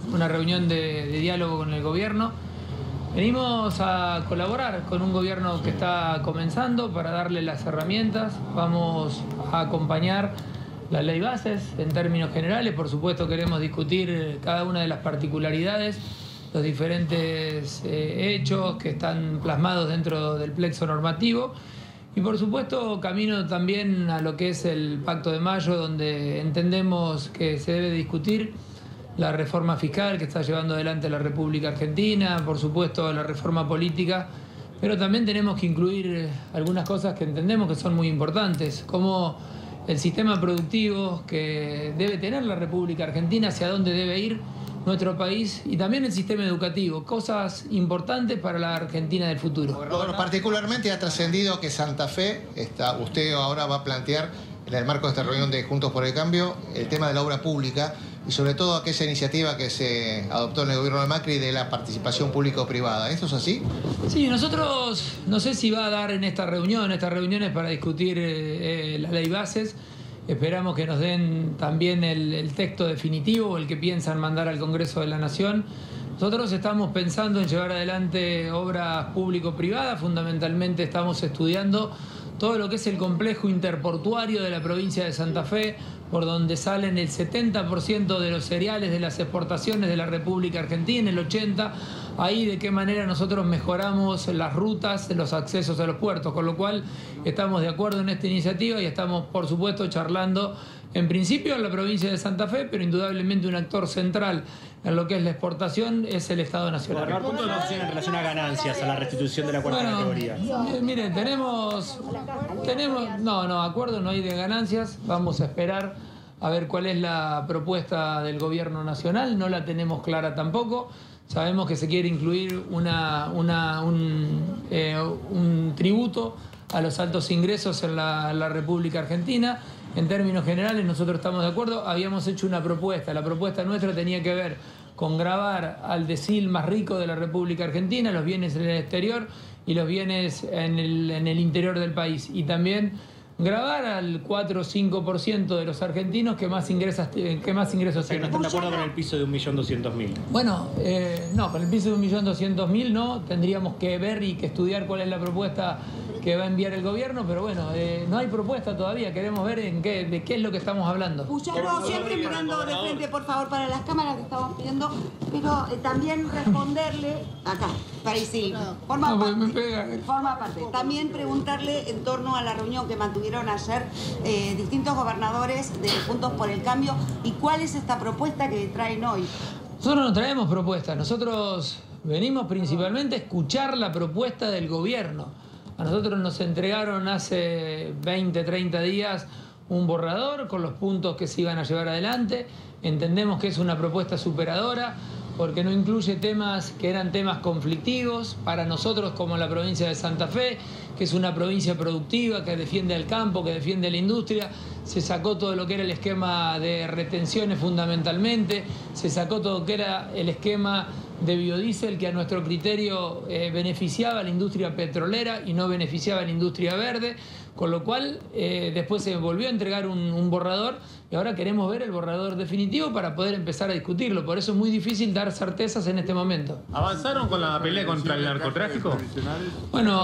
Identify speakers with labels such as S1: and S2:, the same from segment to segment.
S1: una reunión de diálogo con el gobierno. Venimos a colaborar con un gobierno que está comenzando para darle las herramientas. Vamos a acompañar la ley bases en términos generales. Por supuesto queremos discutir cada una de las particularidades, los diferentes hechos que están plasmados dentro del plexo normativo. Y por supuesto camino también a lo que es el Pacto de Mayo, donde entendemos que se debe discutir la reforma fiscal que está llevando adelante la República Argentina, por supuesto la reforma política, pero también tenemos que incluir algunas cosas que entendemos que son muy importantes, como el sistema productivo que debe tener la República Argentina, hacia dónde debe ir nuestro país, y también el sistema educativo, cosas importantes para la Argentina del futuro.
S2: Bueno, particularmente ha trascendido que Santa Fe, usted ahora va a plantear en el marco de esta reunión de Juntos por el Cambio, el tema de la obra pública y sobre todo aquella iniciativa que se adoptó en el gobierno de Macri de la participación público-privada. ¿Esto es así?
S1: Sí, nosotros, no sé si va a dar en esta reunión es para discutir la ley bases. Esperamos que nos den también el texto definitivo, el que piensan mandar al Congreso de la Nación. Nosotros estamos pensando en llevar adelante obras público-privadas, fundamentalmente estamos estudiando todo lo que es el complejo interportuario de la provincia de Santa Fe, por donde salen el 70% de los cereales de las exportaciones de la República Argentina, el 80%, ahí de qué manera nosotros mejoramos las rutas, los accesos a los puertos, con lo cual estamos de acuerdo en esta iniciativa y estamos, por supuesto, charlando en principio en la provincia de Santa Fe, pero indudablemente un actor central en lo que es la exportación es el Estado Nacional.
S3: ¿Qué punto de opción en relación a ganancias, a la restitución de la cuarta categoría?
S1: Miren, tenemos acuerdo no hay de ganancias, vamos a esperar a ver cuál es la propuesta del gobierno nacional, no la tenemos clara tampoco. Sabemos que se quiere incluir un tributo a los altos ingresos en la República Argentina. En términos generales nosotros estamos de acuerdo, habíamos hecho una propuesta, la propuesta nuestra tenía que ver con gravar al decil más rico de la República Argentina, los bienes en el exterior y los bienes en el interior del país, y también gravar al 4 o 5% de los argentinos que más ingresos tienen.
S3: ¿No están de acuerdo con el piso de 1.200.000?
S1: Bueno, no, con el piso de 1.200.000 no, tendríamos que ver y que estudiar cuál es la propuesta que va a enviar el gobierno, pero bueno, no hay propuesta todavía, queremos ver de qué es lo que estamos hablando.
S4: Puyaro, siempre mirando de frente, por favor, para las cámaras que estamos pidiendo, pero también responderle, acá, para sí, forma parte. También preguntarle en torno a la reunión que mantuvieron ayer distintos gobernadores de Juntos por el Cambio, y cuál es esta propuesta que traen hoy.
S1: Nosotros no traemos propuestas, nosotros venimos principalmente a escuchar la propuesta del gobierno. A nosotros nos entregaron hace 20, 30 días un borrador con los puntos que se iban a llevar adelante. Entendemos que es una propuesta superadora porque no incluye temas que eran temas conflictivos para nosotros, como la provincia de Santa Fe, que es una provincia productiva, que defiende al campo, que defiende la industria. Se sacó todo lo que era el esquema de retenciones fundamentalmente, se sacó todo lo que era el esquema de biodiesel, que a nuestro criterio beneficiaba a la industria petrolera y no beneficiaba a la industria verde, con lo cual después se volvió a entregar un borrador y ahora queremos ver el borrador definitivo para poder empezar a discutirlo. Por eso es muy difícil dar certezas en este momento.
S5: ¿Avanzaron con la pelea contra el narcotráfico?
S1: Bueno,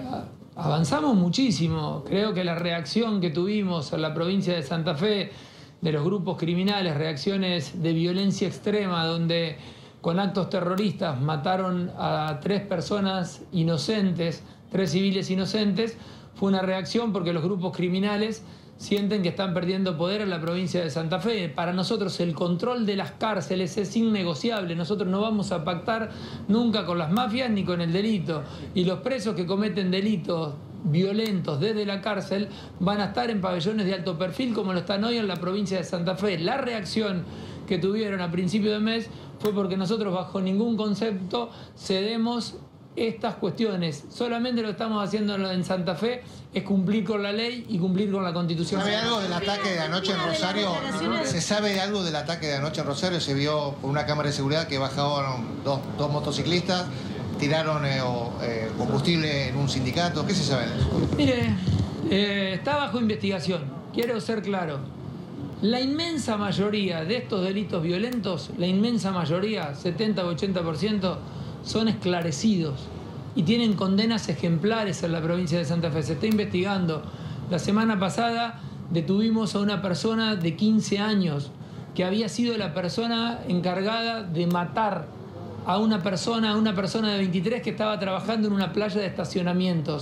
S1: avanzamos muchísimo. Creo que la reacción que tuvimos en la provincia de Santa Fe de los grupos criminales, reacciones de violencia extrema, donde con actos terroristas mataron a 3 personas inocentes, 3 civiles inocentes, fue una reacción porque los grupos criminales sienten que están perdiendo poder en la provincia de Santa Fe. Para nosotros el control de las cárceles es innegociable. Nosotros no vamos a pactar nunca con las mafias ni con el delito. Y los presos que cometen delitos violentos desde la cárcel van a estar en pabellones de alto perfil como lo están hoy en la provincia de Santa Fe. La reacción que tuvieron a principio de mes fue porque nosotros bajo ningún concepto cedemos estas cuestiones. Solamente lo que estamos haciendo en Santa Fe es cumplir con la ley y cumplir con la Constitución.
S2: ¿Sabe algo del ataque de anoche en Rosario? ¿Se sabe algo del ataque de anoche en Rosario? Se vio por una cámara de seguridad que bajaron dos motociclistas, tiraron combustible en un sindicato. ¿Qué se sabe de eso?
S1: Mire, está bajo investigación. Quiero ser claro. La inmensa mayoría de estos delitos violentos, la inmensa mayoría, 70 o 80%, son esclarecidos y tienen condenas ejemplares en la provincia de Santa Fe. Se está investigando. La semana pasada detuvimos a una persona de 15 años que había sido la persona encargada de matar a una persona de 23 que estaba trabajando en una playa de estacionamientos.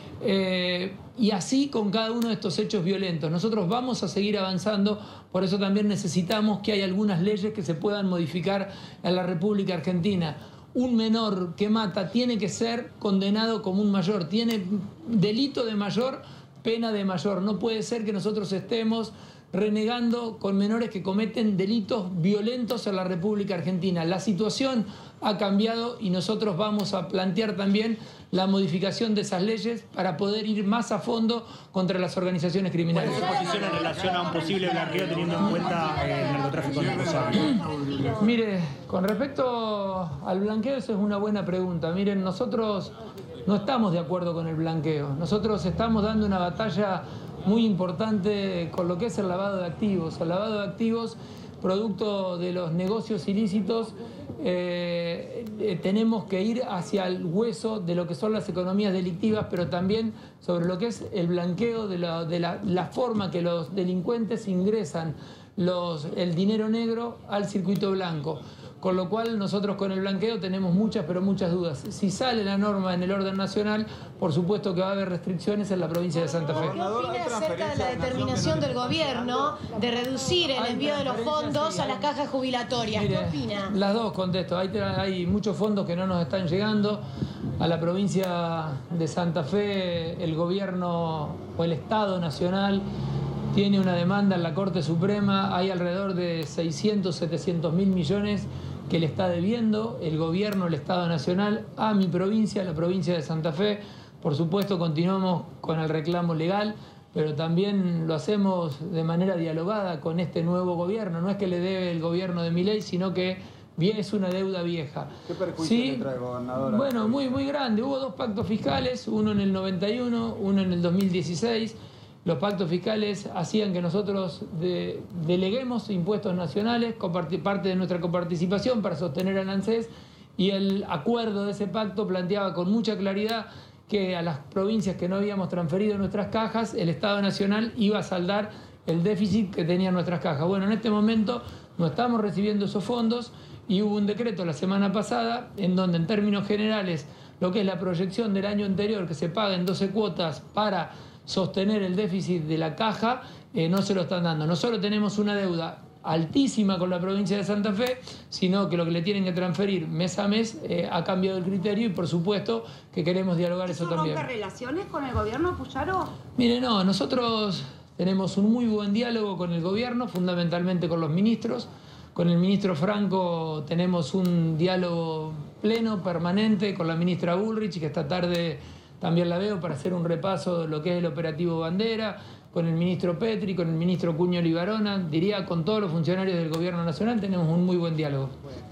S1: Y así con cada uno de estos hechos violentos. Nosotros vamos a seguir avanzando, por eso también necesitamos que haya algunas leyes que se puedan modificar en la República Argentina. Un menor que mata tiene que ser condenado como un mayor, tiene delito de mayor, pena de mayor. No puede ser que nosotros estemos renegando con menores que cometen delitos violentos en la República Argentina. La situación ha cambiado y nosotros vamos a plantear también la modificación de esas leyes para poder ir más a fondo contra las organizaciones criminales.
S3: ¿Cuál es su posición en relación a un posible blanqueo teniendo en cuenta el narcotráfico en Rosario?
S1: Mire, con respecto al blanqueo, esa es una buena pregunta. Miren, nosotros no estamos de acuerdo con el blanqueo. Nosotros estamos dando una batalla muy importante con lo que es el lavado de activos. El lavado de activos, producto de los negocios ilícitos, tenemos que ir hacia el hueso de lo que son las economías delictivas, pero también sobre lo que es el blanqueo de la forma que los delincuentes ingresan el dinero negro al circuito blanco. Con lo cual nosotros con el blanqueo tenemos muchas, pero muchas dudas. Si sale la norma en el orden nacional, por supuesto que va a haber restricciones en la provincia de Santa Fe.
S6: ¿Qué opina acerca de la determinación del gobierno de reducir el envío de los fondos a las cajas jubilatorias? ¿Qué opina?
S1: Las dos contesto. Hay muchos fondos que no nos están llegando. A la provincia de Santa Fe, el gobierno o el Estado Nacional tiene una demanda en la Corte Suprema. Hay alrededor de 600, 700 mil millones que le está debiendo el gobierno, el Estado Nacional, a mi provincia, la provincia de Santa Fe. Por supuesto, continuamos con el reclamo legal, pero también lo hacemos de manera dialogada con este nuevo gobierno. No es que le debe el gobierno de Milei, sino que es una deuda vieja.
S7: ¿Qué perjuicio le trae, gobernadora?
S1: Bueno, muy grande. Hubo dos pactos fiscales, uno en el 91, uno en el 2016. Los pactos fiscales hacían que nosotros deleguemos impuestos nacionales, parte de nuestra coparticipación para sostener al ANSES, y el acuerdo de ese pacto planteaba con mucha claridad que a las provincias que no habíamos transferido nuestras cajas, el Estado Nacional iba a saldar el déficit que tenían nuestras cajas. Bueno, en este momento no estamos recibiendo esos fondos y hubo un decreto la semana pasada en donde en términos generales lo que es la proyección del año anterior, que se paga en 12 cuotas para sostener el déficit de la caja, no se lo están dando. No solo tenemos una deuda altísima con la provincia de Santa Fe, sino que lo que le tienen que transferir mes a mes ha cambiado el criterio y por supuesto que queremos dialogar eso también.
S4: ¿Rompe relaciones con el gobierno, Puyaro?
S1: Mire, no, nosotros tenemos un muy buen diálogo con el gobierno, fundamentalmente con los ministros. Con el ministro Franco tenemos un diálogo pleno, permanente, con la ministra Bullrich, que esta tarde también la veo para hacer un repaso de lo que es el operativo Bandera, con el ministro Petri, con el ministro Cuño Libarona, diría con todos los funcionarios del Gobierno Nacional tenemos un muy buen diálogo.